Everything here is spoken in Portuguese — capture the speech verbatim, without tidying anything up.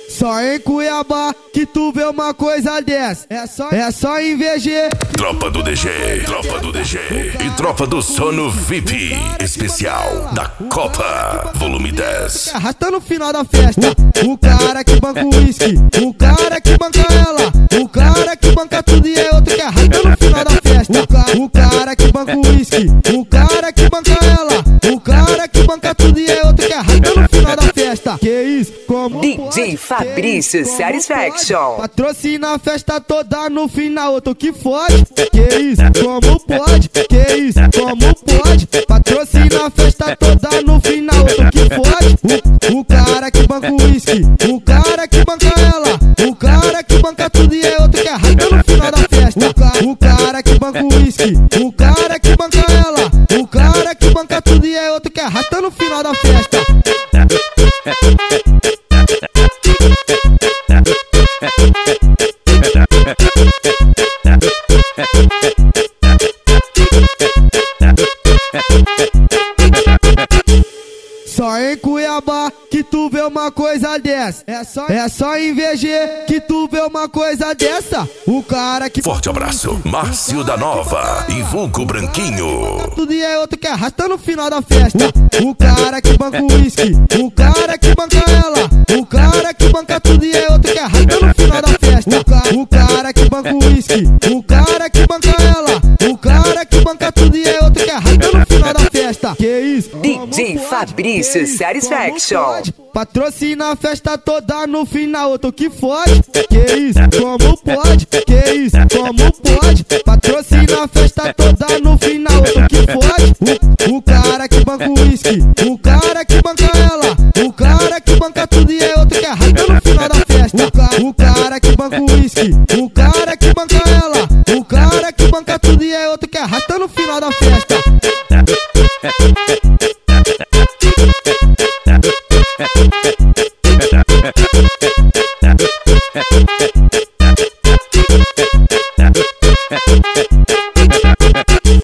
Só em Cuiabá que tu vê uma coisa dessa. É só, é só em V G. Tropa do D G, tropa do D G e tropa do sono V I P especial da Copa, volume dez. Arrasta no final da festa. O cara que banca o uísque, o cara que banca ela, o cara que banca tudo e é outro que arrasta no final da festa. O, ca o cara que banca o uísque, o cara que banca ela, o cara que banca tudo e é outro que arrasta no final da festa. Que isso? Como D J pode? Fabrício Como Satisfaction. pode? Patrocina a festa toda no final, outro que fode. Que isso? Como pode? Que isso? Como pode? Patrocina a festa toda no final, outro que fode. O, o cara que banca o uísque, o cara que banca ela, o cara que banca tudo e é outro que arrasta no final da festa. O, ca o cara que banca o uísque, o cara que banca ela, o cara que banca tudo e é outro que arrasta no final da festa. Só em Cuiabá que tu vê uma coisa dessa. É só, é só em V G que tu vê uma coisa dessa. O cara que... Forte abraço, Márcio da Nova e Vulgo Branquinho. Tudo e é outro que arrasta no final da festa. O cara que banca o uísque, o cara que banca ela, o cara que banca tudo e é outro que arrasta no final da festa. O, ca o cara que banca o uísque, o cara que banca ela, o cara que banca tudo e é outro que arrasta no final da festa. Que isso? D J Fabrício Satisfaction. Patrocina a festa toda no final, outro que fode. Que isso? Como pode? Que isso? Como pode? Patrocina a festa toda no final, outro que fode. O, o cara que banca o uísque, o cara que banca ela, o cara que banca tudo e é outro que arrasta no final da festa. O, ca o cara que banca o uísque, o cara que banca ela, o cara que banca tudo e é outro que arrasta no final da festa.